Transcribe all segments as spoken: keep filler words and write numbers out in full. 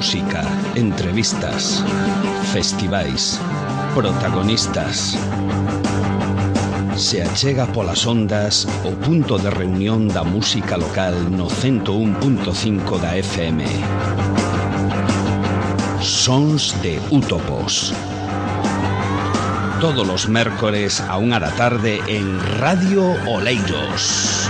Música, entrevistas, festivais, protagonistas. Se achega polas ondas o punto de reunión da música local no ciento un punto cinco da F M. Sons de Útopos. Todos los mércores a unha da tarde en Radio Oleiros.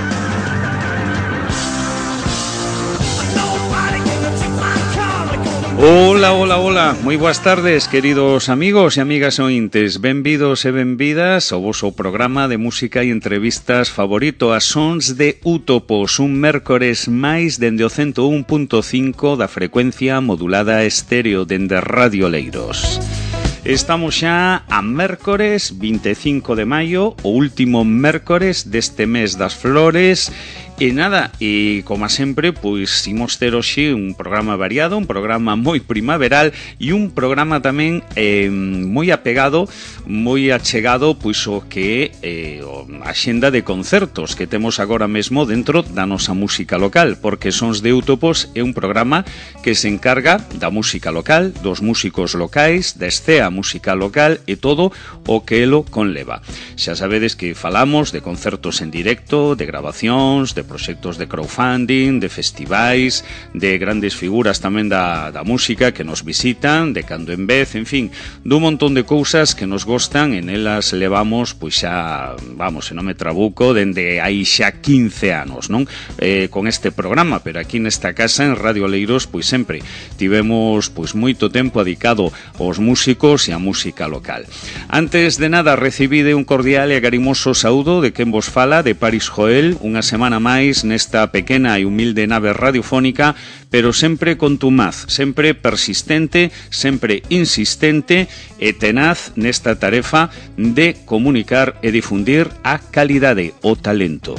Hola, hola, hola, moi boas tardes, queridos amigos e amigas ointes. Benvidos e benvidas ao voso programa de música e entrevistas favorito, a Sons de Útopos, un mércores máis dende o ciento un punto cinco da frecuencia modulada estéreo dende Radio Oleiros. Estamos xa a mércores vinte e cinco de maio, o último mércores deste mes das flores. E nada, e como sempre, pois imos ter hoxe un programa variado, un programa moi primaveral e un programa tamén eh, moi apegado, moi achegado pois o que é eh, a xenda de concertos que temos agora mesmo dentro da nosa música local, porque Sons de Útopos é un programa que se encarga da música local, dos músicos locais, da escena música local e todo o que elo conleva. Xa sabedes que falamos de concertos en directo, de grabacións, de proxectos de crowdfunding, de festivais, de grandes figuras tamén da, da música que nos visitan, de cando en vez, en fin, dun montón de cousas que nos gostan, en elas levamos, pois xa, vamos, se non me trabuco, dende aí xa quince anos, non? Eh, con este programa, pero aquí nesta casa, en Radio Oleiros, pois sempre tivemos, pois, moito tempo dedicado aos músicos e a música local. Antes de nada, recibide un cordial e agarimoso saúdo de quen vos fala, de Paris Joel, unha semana máis nesta pequena e humilde nave radiofónica, pero sempre contumaz, sempre persistente, sempre insistente e tenaz nesta tarefa de comunicar e difundir a calidade, o talento.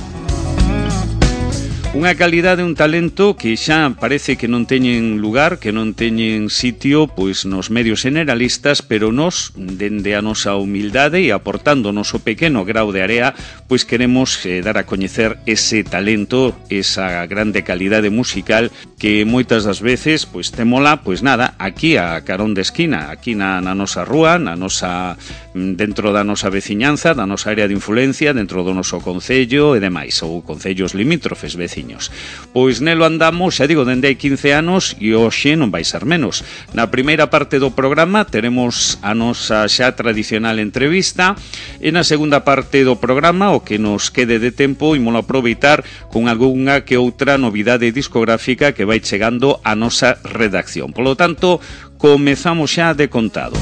Unha calidade, un talento que xa parece que non teñen lugar, que non teñen sitio pois nos medios generalistas, pero nos, dende a nosa humildade e aportando o noso pequeno grau de area, pois queremos eh, dar a coñecer ese talento, esa grande calidade musical que moitas das veces pois témola, pois nada, aquí a carón de esquina, aquí na, na nosa rúa, na nosa, dentro da nosa veciñanza, da nosa área de influencia, dentro do noso concello e demais, ou concellos limítrofes veciños. Pois nelo andamos, xa digo, dende hai quince anos e hoxe non vai ser menos. Na primeira parte do programa teremos a nosa xa tradicional entrevista e na segunda parte do programa, o que nos quede de tempo, imolo aproveitar con algunha que outra novidade discográfica que vai chegando a nosa redacción. Polo tanto, comezamos xa de contado.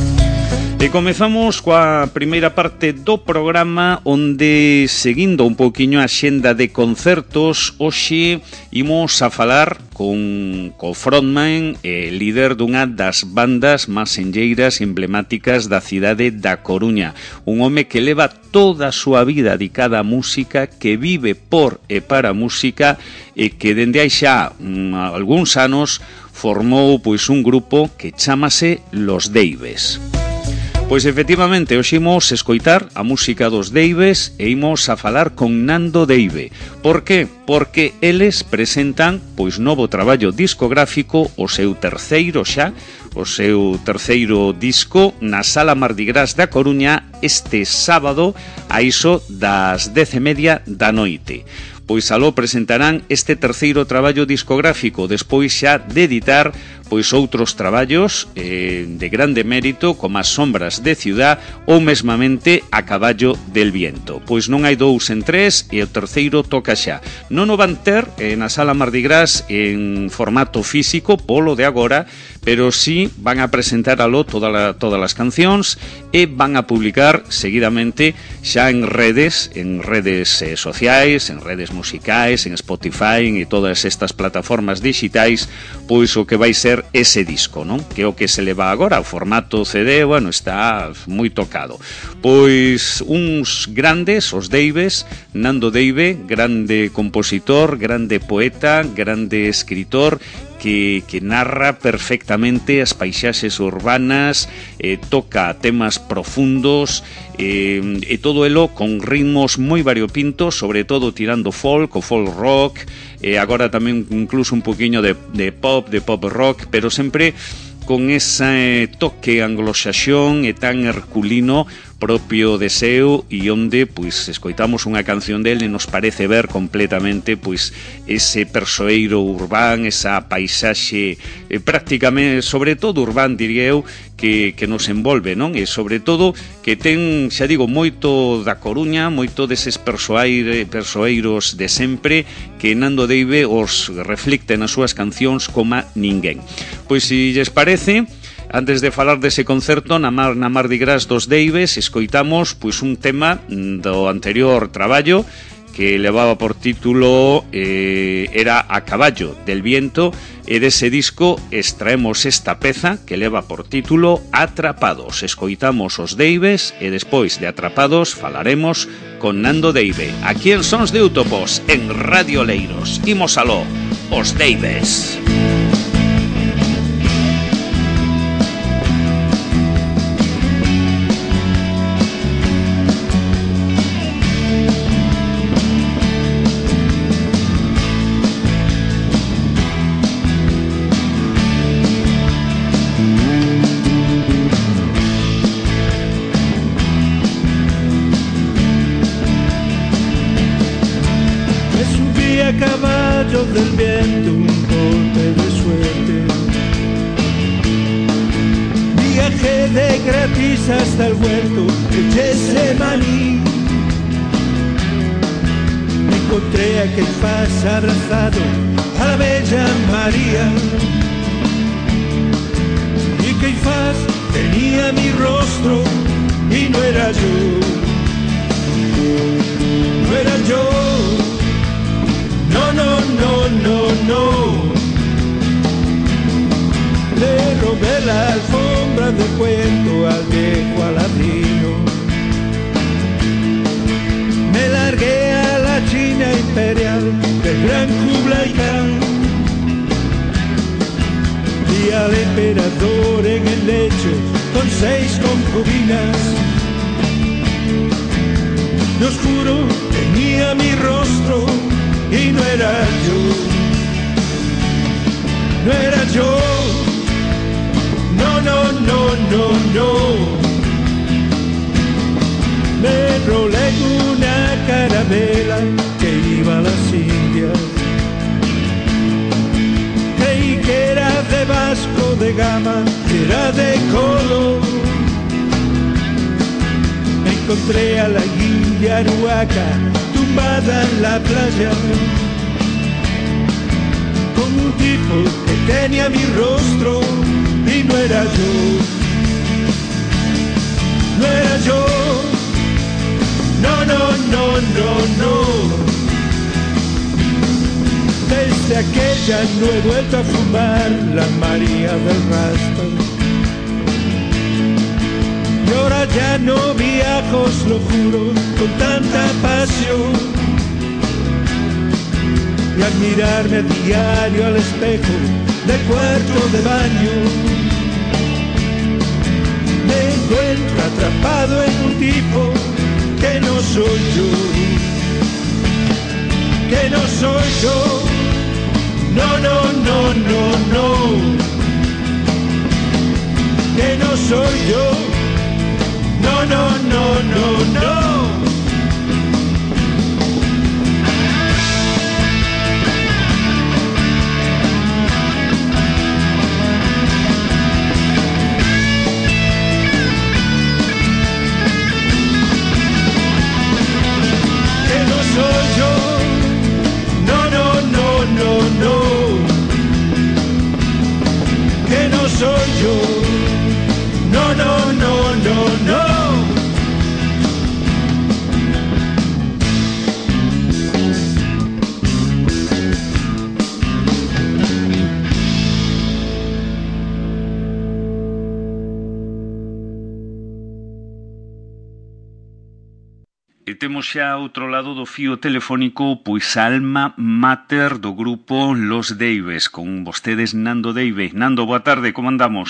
E comezamos coa primeira parte do programa, onde, seguindo un poquinho a xenda de concertos, hoxe imos a falar con co frontman e líder dunha das bandas máis enlleiras e emblemáticas da cidade da Coruña. Un home que leva toda a súa vida dedicada á música, que vive por e para a música e que dende hai xa mm, algúns anos formou pois un grupo que chámase Los Deives. Pois efectivamente, hoxe imos escoitar a música dos Deives e imos a falar con Nando Deive. Por que? Porque eles presentan pois novo traballo discográfico, o seu terceiro xa, o seu terceiro disco na Sala Mardi Gras da Coruña este sábado a iso das dez e media da noite. Pois aló presentarán este terceiro traballo discográfico, despois xa de editar pois outros traballos eh, de grande mérito, como as Sombras de Ciudad ou mesmamente A Caballo del Viento. Pois non hai dous en tres e o terceiro toca xa. Non o van ter eh, na Sala Mardi Gras en formato físico polo de agora, pero sí van a presentar aló toda la, todas as cancións e van a publicar seguidamente xa en redes, en redes eh, sociais, en redes musicais, en Spotify e todas estas plataformas digitais, pois o que vai ser ese disco, non? Que é o que se leva agora, o formato C D, bueno, está moi tocado. Pois uns grandes, os Deives, Nando Deive, grande compositor, grande poeta, grande escritor, que, que narra perfectamente as paisaxes urbanas, eh, toca temas profundos, eh, e todo elo con ritmos moi variopintos, sobre todo tirando folk o folk rock, e agora tamén incluso un poquinho de, de pop, de pop rock, pero sempre con ese toque anglosaxón e tan herculino propio de seu, e onde pois escoitamos unha canción del e nos parece ver completamente pois ese persoeiro urbán, esa paisaxe eh, prácticamente, sobre todo urbán, diría eu, que, que nos envolve, non? E sobre todo que ten, xa digo, moito da Coruña, moito deses persoaire, persoeiros de sempre que Nando Deive os reflicte nas súas cancións como ninguén. Pois se lles parece, antes de falar dese concerto na, Mar, na Mardi Gras dos Deives, escoitamos pois un tema do anterior traballo que levaba por título eh, era A Caballo del Viento, e dese disco extraemos esta peza que leva por título Atrapados. Escoitamos os Deives e despois de Atrapados falaremos con Nando Deive aquí en Sons de Útopos en Radio Leiros. Imos aló, os Deives. Del viento, un golpe de suerte. Viajé de gratis hasta el huerto de Getsemaní. Me encontré a Caifás abrazado a la bella María. Y Caifás tenía mi rostro y no era yo. No era yo. No, no, no, no, no. Le robé la alfombra del cuento al viejo Aladino. Me largué a la China imperial del gran Kublai Khan. Vi al emperador en el lecho con seis concubinas. De oscuro tenía mi rostro y no era yo, no era yo, no, no, no, no, no. Me rolé en una carabela que iba a las Indias. Creí que era de Vasco de Gama, que era de Colón. Me encontré a la India Aruaca tumbada en la playa, con un tipo que tenía mi rostro y no era yo, no era yo, no, no, no, no, no. Desde aquella no he vuelto a fumar la María del Rasta. Y ahora ya no viajo, os lo juro, con tanta pasión. Y al mirarme a diario al espejo del cuarto de baño, me encuentro atrapado en un tipo que no soy yo, que no soy yo, no, no, no, no, no, que no soy yo. No, no, no, no, no. Que no soy yo. No, no, no, no, no. Que no soy yo. No, no, no, no, no. E temos xa outro lado do fío telefónico pois a alma mater do grupo Los Deives, con vostedes Nando Deive. Nando, boa tarde, como andamos?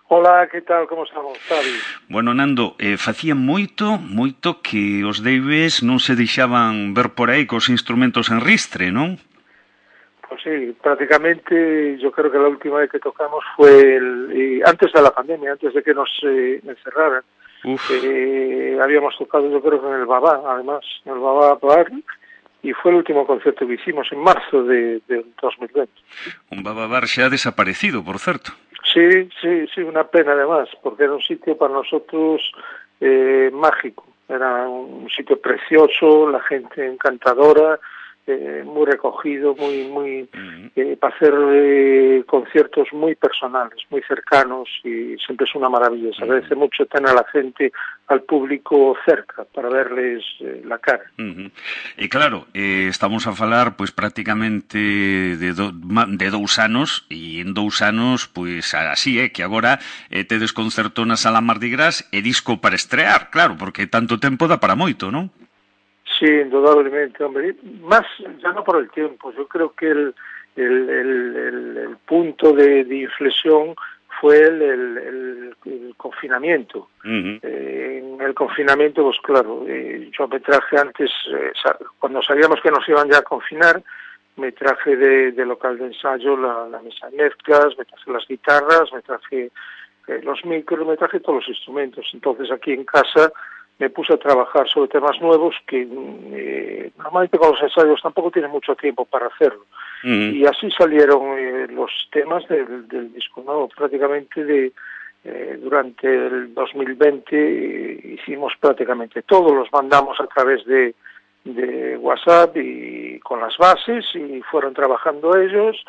Hola, que tal, como estamos, Xavi? Bueno, Nando, eh, facía moito, moito que os Daves non se deixaban ver por aí cos instrumentos en ristre, non? Pues sí, prácticamente yo creo que la última vez que tocamos fue el, eh, antes de la pandemia, antes de que nos eh, encerraran. Eh, habíamos tocado yo creo que en el Babá, además, en el Babá Bar, y fue el último concierto que hicimos en marzo de, del dos mil veinte. Un Babá Bar xa ha desaparecido, por certo. Sí, sí, sí, una pena además, porque era un sitio para nosotros eh, mágico. Era un sitio precioso, la gente encantadora, eh, muy recogido, muy, muy Uh-huh. eh, para hacer eh, conciertos muy personales, muy cercanos, y siempre es una maravilla. Se agradece uh-huh. mucho tener a la gente, al público cerca, para verles eh, la cara. Uh-huh. E claro, eh, estamos a falar pois prácticamente de, do, de dous anos, e en dous anos, pois así, é, eh, que agora eh, tedes concerto na Sala Mardi Gras e disco para estrear, claro, porque tanto tempo dá para moito, non? Sí, indudablemente, hombre. Más, ya no por el tiempo, yo creo que el, el, el, el, el punto de, de inflexión fue el, el, el, el confinamiento. Uh-huh. Eh, en el confinamiento, pues claro, eh, yo me traje antes, eh, cuando sabíamos que nos iban ya a confinar, me traje de, de local de ensayo la, la mesa de mezclas, me traje las guitarras, me traje eh, los micros, me traje todos los instrumentos. Entonces aquí en casa me puse a trabajar sobre temas nuevos que eh, normalmente con los ensayos tampoco tiene mucho tiempo para hacerlo. Uh-huh. Y así salieron eh, los temas del, del disco nuevo. Prácticamente de eh, durante el dos mil veinte eh, hicimos prácticamente todo, los mandamos a través de, de WhatsApp y con las bases y fueron trabajando ellos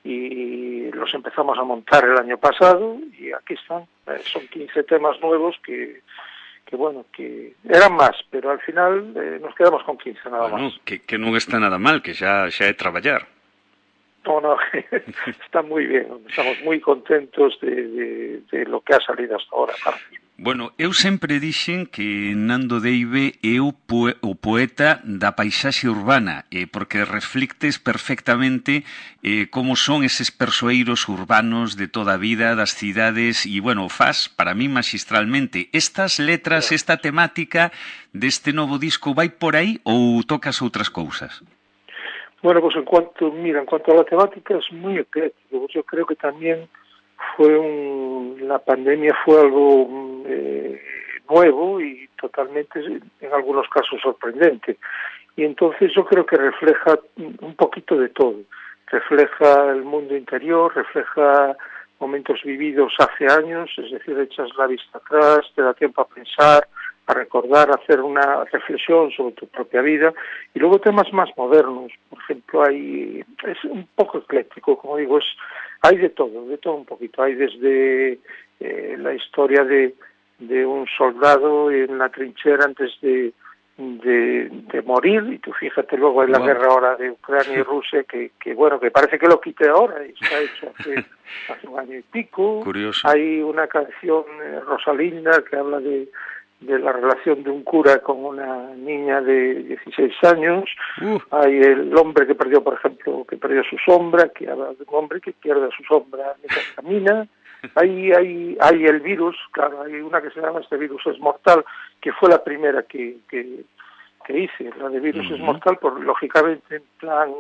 y los empezamos a montar el año pasado y aquí están. Eh, son quince temas nuevos que que bueno, que eran máis, pero al final eh, nos quedamos con quince nada bueno, máis. Que, que non está nada mal, que xa, xa é traballar. No, no, está moi bien, estamos moi contentos de, de, de lo que ha salido hasta ahora. Claro. Bueno, eu sempre dixen que Nando Deive é o, poe, o poeta da paisaxe urbana, eh, porque reflictes perfectamente eh, como son eses persoeiros urbanos de toda a vida, das cidades, e, bueno, faz, para mí, magistralmente. Estas letras, esta temática deste novo disco vai por aí ou tocas outras cousas? Bueno, pues en cuanto, mira, en cuanto a la temática es muy ecléctico. Yo creo que también fue un, la pandemia fue algo eh, nuevo y totalmente, en algunos casos, sorprendente. Y entonces yo creo que refleja un poquito de todo. Refleja el mundo interior, refleja momentos vividos hace años, es decir, echas la vista atrás, te da tiempo a pensar, a recordar, a hacer una reflexión sobre tu propia vida, y luego temas más modernos. Por ejemplo, hay es un poco ecléctico, como digo, es hay de todo, de todo un poquito. Hay desde eh, la historia de, de un soldado en la trinchera antes de, de, de morir, y tú fíjate luego en la wow. guerra ahora de Ucrania y Rusia, que, que bueno, que parece que lo quité ahora, y está hecho hace, hace un año y pico. Curioso. Hay una canción, eh, Rosalinda, que habla de de la relación de un cura con una niña de dieciséis años. Uh. Hay el hombre que perdió, por ejemplo, que perdió su sombra, que habla de un hombre que pierde su sombra mientras camina. Hay, hay, hay el virus, claro, hay una que se llama Este virus es mortal, que fue la primera que, que, que hice. La de virus uh-huh. es mortal, por lógicamente en plan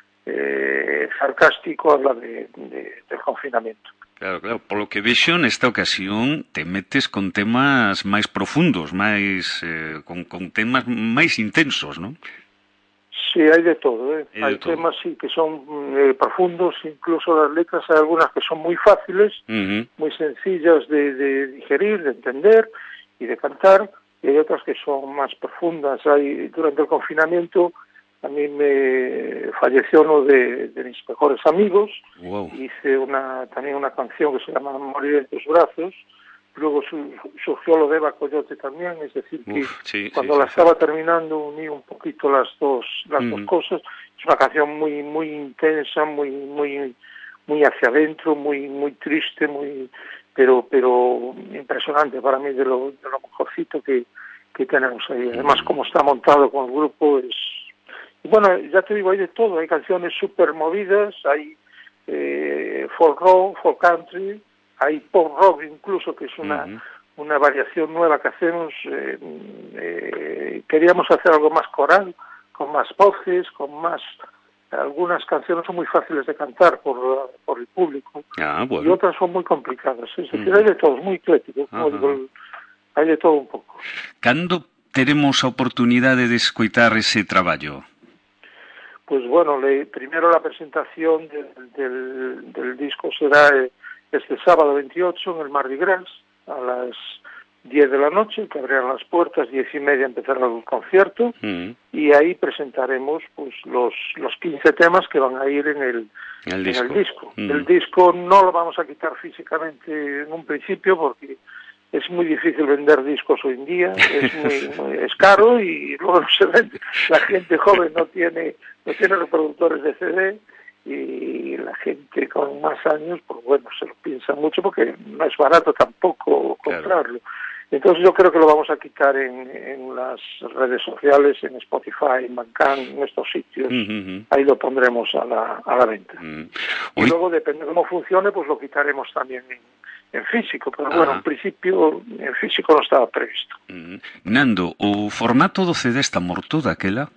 eh, sarcástico, habla de, de, del confinamiento. Claro, claro, polo que vexo nesta ocasión te metes con temas máis profundos, máis eh, con, con temas máis intensos, ¿no? Sí, hay de todo, ¿eh? Hay, hay de todo. temas sí que son eh, profundos, incluso las letras hay algunas que son muy fáciles, uh-huh. muy sencillas de, de digerir, de entender y de cantar, y hay otras que son más profundas. Hay durante el confinamiento a mí me falleció uno de, de mis mejores amigos. Wow. Hice una, también una canción que se llama Morir en tus brazos. Luego su, surgió lo de Eva Coyote también, es decir, que Uf, sí, cuando sí, la sí, estaba sí. terminando uní un poquito las dos las uh-huh. dos cosas. Es una canción muy muy intensa, muy muy muy hacia adentro, muy muy triste, muy pero pero impresionante para mí, de lo, de lo mejorcito que, que tenemos ahí. Además, como está montado con el grupo, es... Bueno, ya te digo, hay de todo, hay canciones súper movidas, hay eh, folk rock, folk country, hay pop rock incluso, que es una, uh-huh. una variación nueva que hacemos. Eh, eh, queríamos hacer algo más coral, con más voces, con más... Algunas canciones son muy fáciles de cantar por, por el público, ah, bueno. y otras son muy complicadas. Es decir, uh-huh. hay de todo, es muy ecléctico, como digo, hay de todo un pouco. Cando teremos a oportunidade de escoitar ese traballo? Pues bueno, le, primero la presentación del, del, del disco será este sábado veintiocho en el Mardi Gras a las diez de la noche, que abrirán las puertas, diez y media empezará el concierto, uh-huh. y ahí presentaremos pues los, los quince temas que van a ir en el, el en disco. El, disco. Uh-huh. El disco no lo vamos a quitar físicamente en un principio porque es muy difícil vender discos hoy en día, es muy, muy es caro y luego no se vende. La gente joven no tiene no tiene reproductores de C D y la gente con más años, pues bueno, se lo piensa mucho porque no es barato tampoco comprarlo. Claro. Entonces yo creo que lo vamos a quitar en, en las redes sociales, en Spotify, en Bandcamp, en estos sitios. Uh-huh. Ahí lo pondremos a la, a la venta. Uh-huh. Y luego, depende de cómo funcione, pues lo quitaremos también en, en físico. Pero bueno, uh-huh. en principio, en físico no estaba previsto. Uh-huh. Nando, o formato do C D está morto daquela?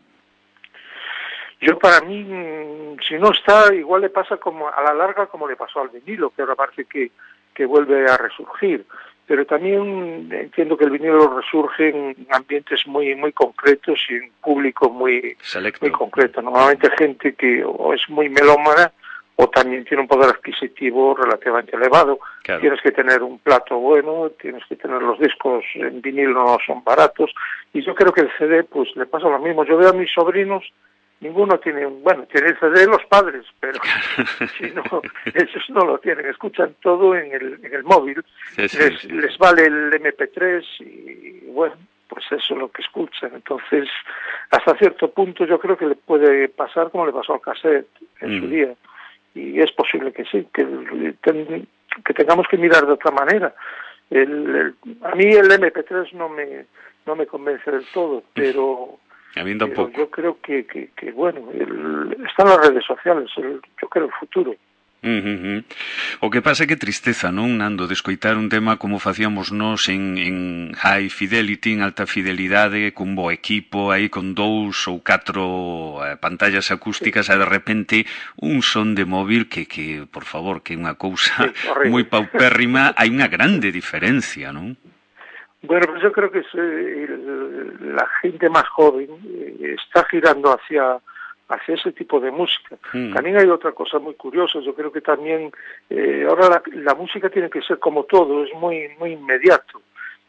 Yo para mí, si no está, igual le pasa como a la larga como le pasó al vinilo, que ahora parece que, que vuelve a resurgir. Pero también entiendo que el vinilo resurge en ambientes muy muy concretos y en público muy, muy concreto. Normalmente gente que o es muy melómana o también tiene un poder adquisitivo relativamente elevado. Claro. Tienes que tener un plato bueno, tienes que tener los discos en vinilo, no son baratos. Y yo creo que el C D pues le pasa lo mismo. Yo veo a mis sobrinos, ninguno tiene, bueno, tiene el C D los padres, pero si no, esos no lo tienen, escuchan todo en el, en el móvil, sí, sí, les, sí. les vale el eme pe tres y bueno, pues eso es lo que escuchan. Entonces, hasta cierto punto yo creo que le puede pasar como le pasó al cassette en mm. su día, y es posible que sí, que, ten, que tengamos que mirar de otra manera. El, el, a mí el eme pe tres no me, no me convence del todo, pero... A mí tampoco. Yo creo que, que, que bueno, el, están las redes sociales, el, yo creo el futuro. Uh-huh. O que pasa é que tristeza, non, Nando, de escoitar un tema como facíamos nós en, en high fidelity, en alta fidelidade, cun bo equipo, aí con dous ou catro eh, pantallas acústicas, sí. E de repente un son de móvil que, que por favor, que é unha cousa sí, moi paupérrima, hai unha grande diferencia, non? Bueno, pues yo creo que es, eh, la gente más joven eh, está girando hacia hacia ese tipo de música. Mm. También hay otra cosa muy curiosa, yo creo que también eh, ahora la, la música tiene que ser como todo, es muy muy inmediato.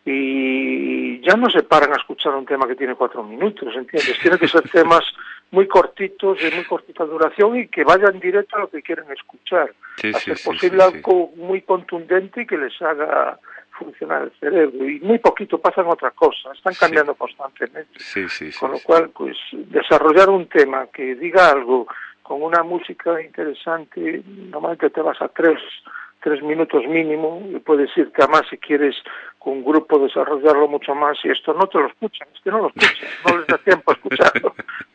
Y ya no se paran a escuchar un tema que tiene cuatro minutos, ¿entiendes? Tienen que ser temas muy cortitos, de muy cortita duración y que vayan directo a lo que quieren escuchar. Sí, Hacer sí, posible sí, sí, algo sí. muy contundente y que les haga funcionar el cerebro, y muy poquito pasan otra cosa, están cambiando sí. constantemente. Sí, sí, sí, con lo sí. cual, pues, desarrollar un tema que diga algo con una música interesante, normalmente te vas a tres, tres minutos mínimo, y puedes irte a más si quieres con un grupo desarrollarlo mucho más, y esto no te lo escuchan, es que no lo escuchan, no les da tiempo a escucharlo.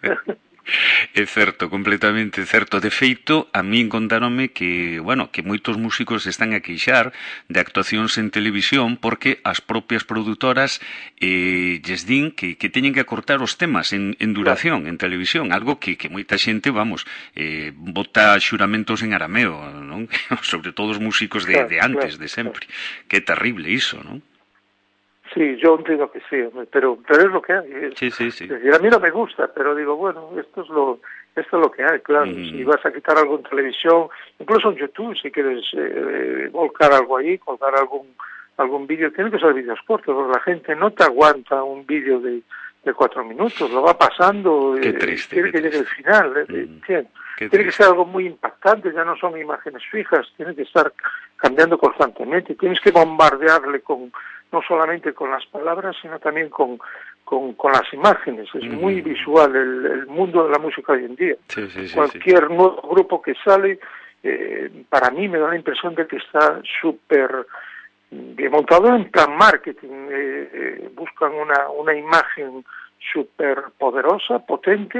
É certo, completamente certo. De feito, a min contáronme que, bueno, que moitos músicos están a queixar de actuacións en televisión porque as propias produtoras eh, lles din que, que teñen que acortar os temas en, en duración, en televisión, algo que, que moita xente, vamos, eh, bota xuramentos en arameo, non? Sobre todo os músicos de, de antes, de sempre. Que é terrible iso, non? Sí, yo entiendo que sí, pero pero es lo que hay. Es, sí, sí, sí. Es decir, a mí no me gusta, pero digo, bueno, esto es lo esto es lo que hay, claro. Mm. Si vas a quitar algo en televisión, incluso en YouTube, si quieres eh, volcar algo ahí, colgar algún algún vídeo, tiene que ser vídeos cortos, porque la gente no te aguanta un vídeo de, de cuatro minutos, lo va pasando, qué eh, triste, quiere qué que triste. llegue el final, eh, mm. tiene, tiene que ser algo muy impactante, ya no son imágenes fijas, tiene que estar cambiando constantemente, tienes que bombardearle con no solamente con las palabras, sino también con, con, con las imágenes. Es mm. muy visual el, el mundo de la música hoy en día. Sí, sí, sí, Cualquier sí. nuevo grupo que sale, eh, para mí me da la impresión de que está súper bien montado en plan marketing. Eh, eh, buscan una, una imagen súper poderosa, potente,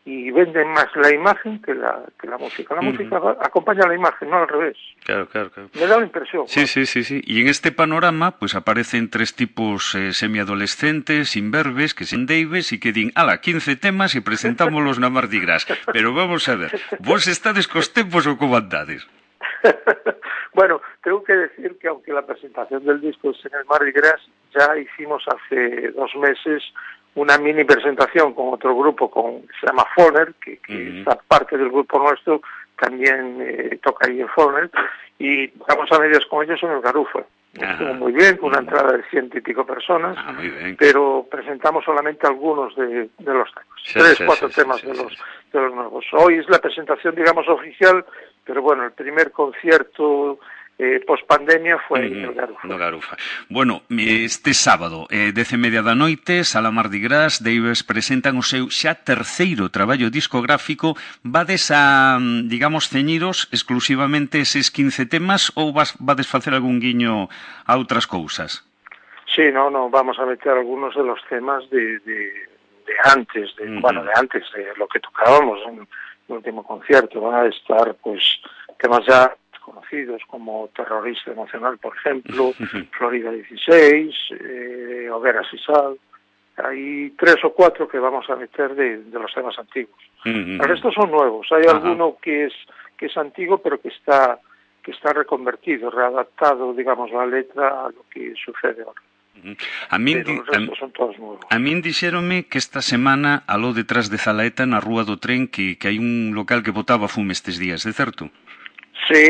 y venden más la imagen que la, que la música. La uh-huh. música acompaña a la imagen, no al revés. Claro, claro, claro. Me da la impresión. Sí, ¿no? sí, sí, sí. Y en este panorama, pues aparecen tres tipos eh, semiadolescentes, imberbes, que son Davis y que din, ala, quince temas y presentámoslos na Mardi Gras. Pero vamos a ver, vos estades cos tempos ou como andades? Bueno, tengo que decir que aunque la presentación del disco es en el Mardi Gras, ya hicimos hace dos meses una mini presentación con otro grupo con, que se llama Foner, que, que uh-huh. esta parte del grupo nuestro también eh, toca ahí en Foner, y tocamos a medias con ellos en el Garufa. Estuvo muy bien, con una uh-huh. entrada de ciento y pico personas, ah, muy bien. Pero presentamos solamente algunos de, de los temas, sí, tres, sí, cuatro sí, temas sí, de, sí, los, sí. de los nuevos. Hoy es la presentación, digamos, oficial, pero bueno, el primer concierto Eh, post-pandemia foi uh-huh. no Garufa. No Garufa. Bueno, este sábado, eh, dez e media da noite, Sala Mardi Gras, Davis presentan o seu xa terceiro traballo discográfico. Vades a, digamos, ceñiros exclusivamente eses quince temas ou vas, vades facer algún guiño a outras cousas? Sí, no, no, vamos a meter algunos de los temas de, de, de antes, de, uh-huh. bueno, de antes, de lo que tocábamos en el último concierto. Van a estar, pues, temas ya conocidos como Terrorista Emocional, por ejemplo, Florida dieciséis, eh, Hogueras y Sal. Hay tres o cuatro que vamos a meter de, de los temas antiguos. Uh-huh. El resto son nuevos. Hay uh-huh. alguno que es que es antiguo, pero que está que está reconvertido, readaptado, digamos, la letra a lo que sucede ahora. A min, pero a, son todos nuevos. A min dixéronme que esta semana aló detrás de Zalaeta na Rúa do Tren que, que hai un local que botaba fume estes días, é certo? Sí,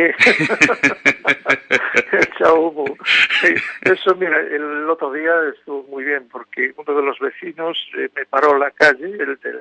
ya hubo. Sí. Eso, mira, el otro día estuvo muy bien porque uno de los vecinos eh, me paró la calle, el del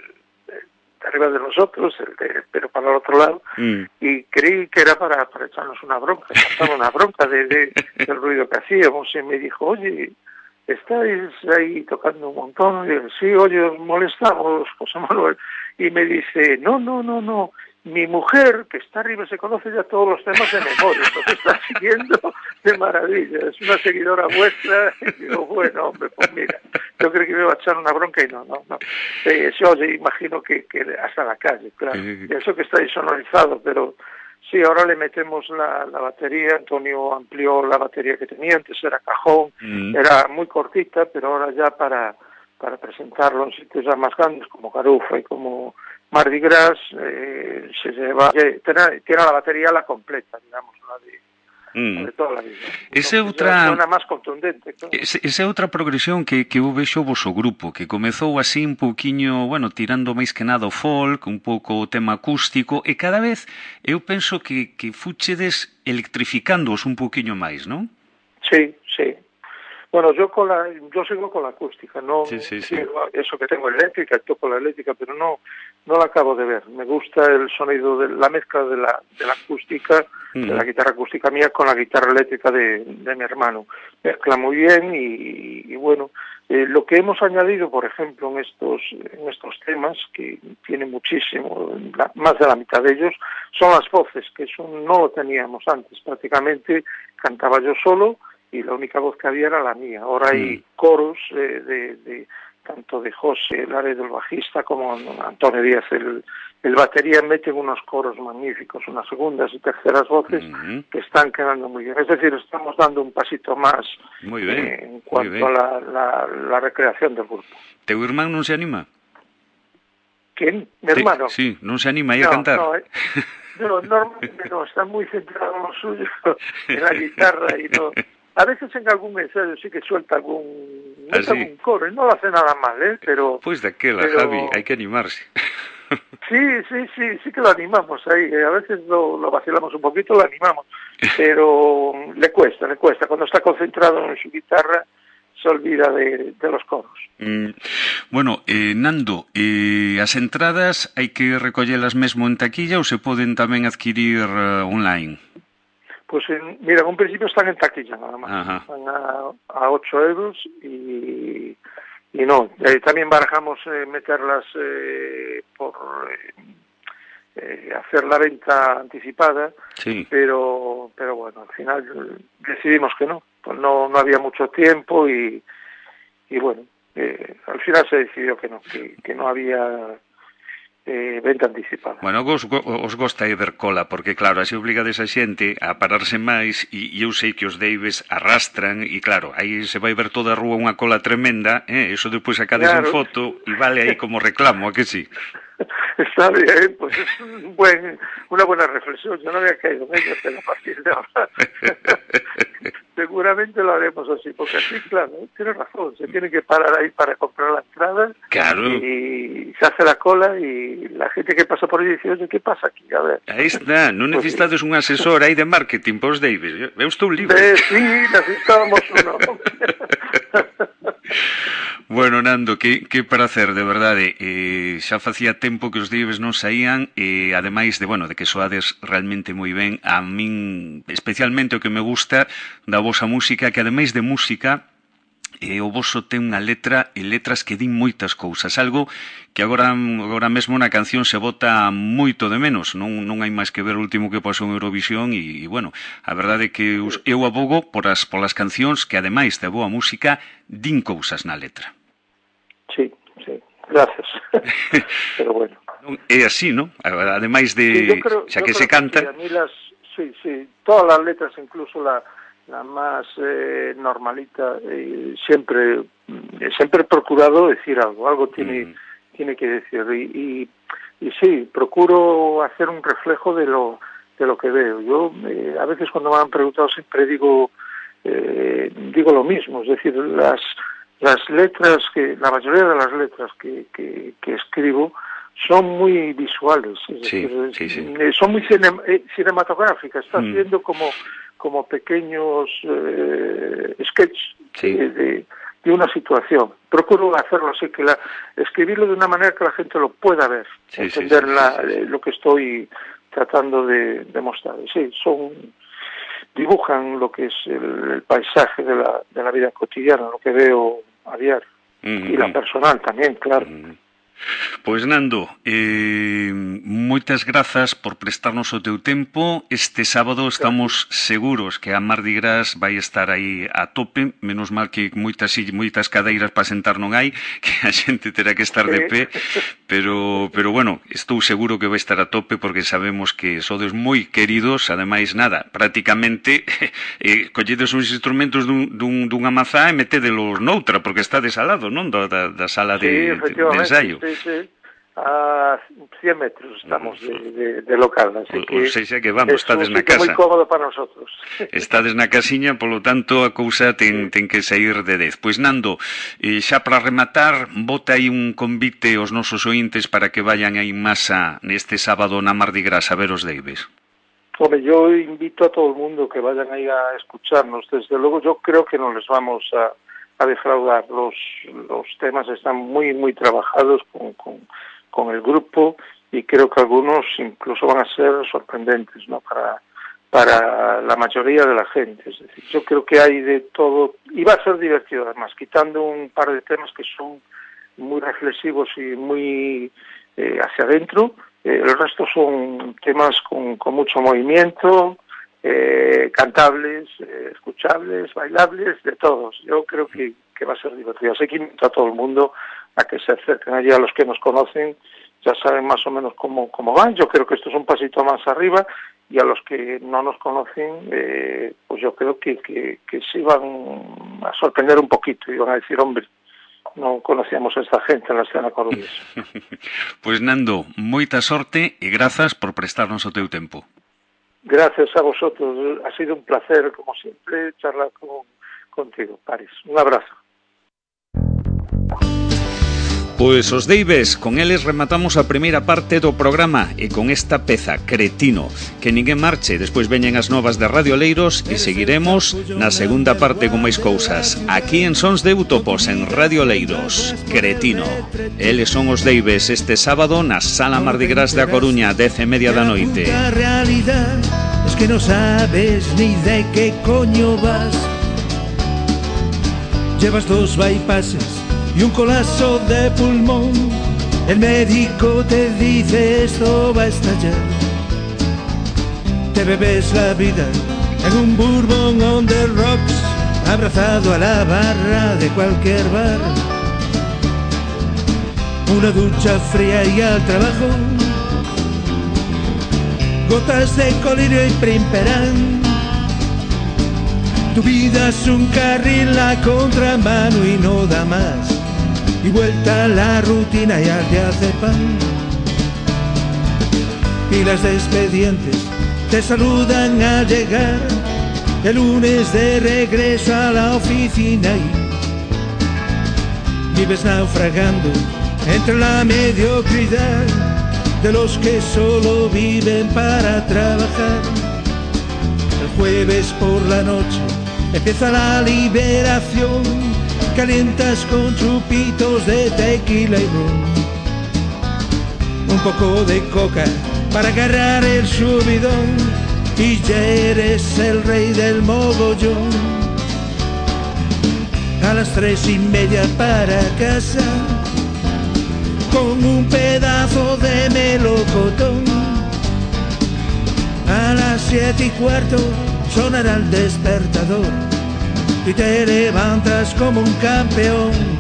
de arriba de nosotros, el de, pero para el otro lado, mm. y creí que era para, para echarnos una bronca, echarnos una bronca de, de, del ruido que hacíamos, y me dijo, oye, ¿estáis ahí tocando un montón? Y yo, sí, oye, os molestamos, José Manuel, y me dice, no, no, no, no, mi mujer, que está arriba, se conoce ya todos los temas de memoria, entonces está siguiendo de maravilla, es una seguidora vuestra, y digo, bueno, hombre, pues mira, yo creo que me iba a echar una bronca y no, no, no. Eh, yo oye, imagino que, que hasta la calle, claro, y eso que está ahí sonorizado, pero sí, ahora le metemos la, la batería, Antonio amplió la batería que tenía, antes era cajón, mm. era muy cortita, pero ahora ya para, para presentarlo en sitios ya más grandes como Garufa y como Mardi Gras, eh, se lleva, tiene, tiene la batería la completa, digamos, la de, mm. la de toda la vida. Esa é outra suena máis contundente, claro. Esa é outra progresión que, que eu vexo o vosso grupo, que comezou así un pouquiño, bueno, tirando máis que nada o folk, un pouco o tema acústico, e cada vez eu penso que, que fuchedes electrificándoos un pouquiño máis, non? Sí, sí. Bueno, yo con la, yo sigo con la acústica, no sí, sí, sí. eso que tengo eléctrica, toco la eléctrica, pero no, no la acabo de ver. Me gusta el sonido de la mezcla de la, de la acústica, mm. de la guitarra acústica mía con la guitarra eléctrica de, de mi hermano. Mezcla muy bien y, y bueno, eh, lo que hemos añadido, por ejemplo, en estos, en estos temas, que tiene muchísimo, la, más de la mitad de ellos, son las voces, que eso no lo teníamos antes. Prácticamente cantaba yo solo, y la única voz que había era la mía. Ahora hay mm. coros eh, de, de tanto de José Laredo, el bajista, como Antonio Díaz, el, el batería, meten unos coros magníficos, unas segundas y terceras voces mm-hmm. que están quedando muy bien. Es decir, estamos dando un pasito más muy bien, eh, en cuanto a la, la, la recreación del grupo. ¿Teu irmán non se anima? ¿Quién? ¿Mi hermano? Sí, non se anima aí no, a cantar. No, eh. no, normalmente no, está muy centrado en lo suyo, en la guitarra y no... A veces en algún ensayo sí que suelta algún, ¿Ah, sí? algún coro, y no lo hace nada mal, ¿eh? Pero... Pues de aquella, pero... Javi, hay que animarse. Sí, sí, sí, sí que lo animamos ahí, a veces lo, lo vacilamos un poquito, lo animamos, pero le cuesta, le cuesta, cuando está concentrado en su guitarra se olvida de, de los coros. Mm, bueno, eh, Nando, eh, as entradas hai que recollelas mesmo en taquilla ou se poden tamén adquirir uh, online? Pues en, mira, en un principio están en taquilla nada más, Ajá. están a, a ocho euros y, y no, eh, también barajamos eh, meterlas eh, por eh, hacer la venta anticipada, sí. pero pero bueno, al final decidimos que no, pues no, no había mucho tiempo y, y bueno, eh, al final se decidió que no, que, que no había eh, venta anticipada. Bueno, os, os gosta de ver cola, porque claro, así obligades a xente a pararse máis e, e eu sei que os Daves arrastran e claro, aí se vai ver toda a rúa unha cola tremenda, eh? Eso despois sacades claro. En foto e vale aí como reclamo, a que sí? Está bien, pues es un buen, una buena reflexión. Yo no había caído en ello, pero a partir de ahora seguramente lo haremos así, porque así, claro, tiene razón, se tiene que parar ahí para comprar la entrada, claro. Y se hace la cola y la gente que pasa por ahí dice, oye, ¿qué pasa aquí? A ver. Ahí está, non pues necesitades sí. Un asesor aí de marketing para os Davis, eu estou libre. Eh, sí, necesitábamos uno. Bueno, Nando, que, que prazer, de verdade. Eh, xa facía tempo que os Daves non saían e, ademais de, bueno, de que soades realmente moi ben, a min, especialmente o que me gusta da vosa música, que ademais de música, eh, o voso ten unha letra e letras que din moitas cousas, algo que agora agora mesmo na canción se bota moito de menos, non non hai máis que ver o último que pasou en Eurovisión e, e bueno, a verdade é que eu abogo por as, por as cancións que ademais de boa música din cousas na letra. Sí, sí, gracias. Pero bueno. É así, ¿no? Ademais de, sí, creo, xa que se canta... Que sí, a mí las, sí, sí, todas las letras, incluso la, la más eh, normalita, eh, siempre, eh, siempre he procurado decir algo, algo tiene, mm. tiene que decir. Y, y, y sí, procuro hacer un reflejo de lo, de lo que veo. Yo, eh, a veces cuando me han preguntado, siempre digo, eh, digo lo mismo, es decir, las... Las letras, que la mayoría de las letras que, que, que escribo son muy visuales, es sí, decir, sí, sí. son muy cine, cinematográficas, estás mm. viendo como, como pequeños eh, sketches sí. de, de, de una situación. Procuro hacerlo así, que la, escribirlo de una manera que la gente lo pueda ver, sí, entender sí, sí, la, sí, sí. lo que estoy tratando de, de mostrar. Sí, son... dibujan lo que es el, el paisaje de la, de la vida cotidiana, lo que veo a diario. Mm-hmm. Y la personal también, claro. Mm-hmm. Pois Nando, eh, moitas grazas por prestarnos o teu tempo. Este sábado estamos seguros que a Mardi Gras vai estar aí a tope, menos mal que moitas moitas cadeiras para sentar non hai, que a xente terá que estar de pé, pero pero bueno, estou seguro que vai estar a tope porque sabemos que sodes moi queridos, ademais nada, prácticamente eh, colledes uns instrumentos dun, dun, dunha mazá e metédelos noutra, porque estades al lado, non? Da, da, da sala de, sí, de, de ensayo. Sí. Sí, a cien metros estamos de, de, de local, así que, o sea, que vamos, estades na casa. É moi cómodo para nosotros. Estades na casiña, polo tanto a cousa ten, ten que sair de dez. Pois Nando, eh, xa para rematar, bota aí un convite aos nosos ointes para que vayan aí masa neste sábado na Mardi Gras a ver os Daves. Hombre, yo invito a todo el mundo que vayan ahí a escucharnos. Desde luego yo creo que no les vamos a a defraudar. Los, los temas están muy, muy trabajados con, con, con el grupo y creo que algunos incluso van a ser sorprendentes, ¿no? Para, para la mayoría de la gente. Es decir, yo creo que hay de todo y va a ser divertido además, quitando un par de temas que son muy reflexivos y muy eh, hacia adentro. Eh, el resto son temas con, con mucho movimiento, Eh, cantables, eh, escuchables, bailables, de todos. Yo creo que, que va a ser divertido. Así que invito a todo el mundo a que se acerquen allí, a los que nos conocen, ya saben más o menos cómo, cómo van. Yo creo que esto es un pasito más arriba y a los que no nos conocen, eh, pues yo creo que, que, que se iban a sorprender un poquito y van a decir, hombre, non conocíamos a esta gente en la escena coruñesa. Pois Nando, moita sorte e grazas por prestarnos o teu tempo. Gracias a vosotros, ha sido un placer, como siempre, charlar con, contigo, Paris. Un abrazo. Pois os Daves, con eles rematamos a primeira parte do programa e con esta peza, Cretino. Que ninguén marche, despois veñen as novas de Radio Leiros e seguiremos na segunda parte con máis cousas. Aquí en Sons de Utopos, en Radio Leiros, Cretino. Eles son os Daves este sábado na Sala Mardi Gras da Coruña, dez e media da noite. La realidad es que no sabes ni de qué coño vas. Llevas dos bypasses y un colapso de pulmón. El médico te dice esto va a estallar. Te bebes la vida en un bourbon on the rocks, abrazado a la barra de cualquier bar. una ducha fría y al trabajo, gotas de colirio y primperán. Tu vida es un carril a contramano y no da más, y vuelta a la rutina y al día hace pan. Y las de expedientes te saludan al llegar, el lunes de regreso a la oficina y vives naufragando entre la mediocridad de los que solo viven para trabajar. El jueves por la noche empieza la liberación, calientas con chupitos de tequila y ron, un poco de coca para agarrar el subidón y ya eres el rey del mogollón. A las tres y media para casa con un pedazo de melocotón. A las siete y cuarto sonará el despertador y te levantas como un campeón.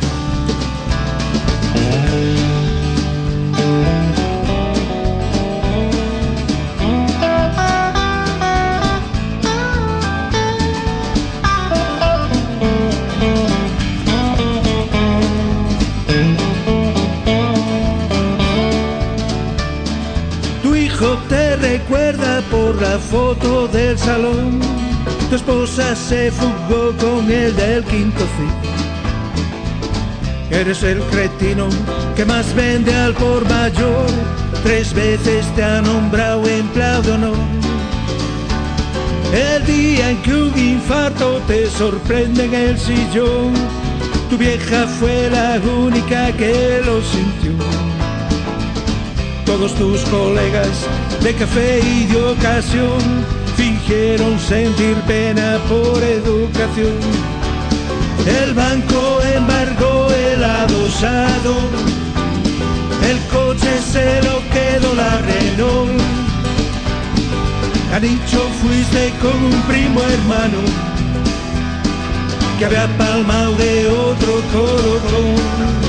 Te recuerda por la foto del salón, tu esposa se fugó con el del quinto C. Eres el cretino que más vende al por mayor, tres veces te ha nombrado empleado de honor. El día en que un infarto te sorprende en el sillón, tu vieja fue la única que lo sintió. Todos tus colegas de café y de ocasión fingieron sentir pena por educación. El banco embargó el adosado, el coche se lo quedó la Renault. Han dicho fuiste con un primo hermano que había palmado de otro colocón.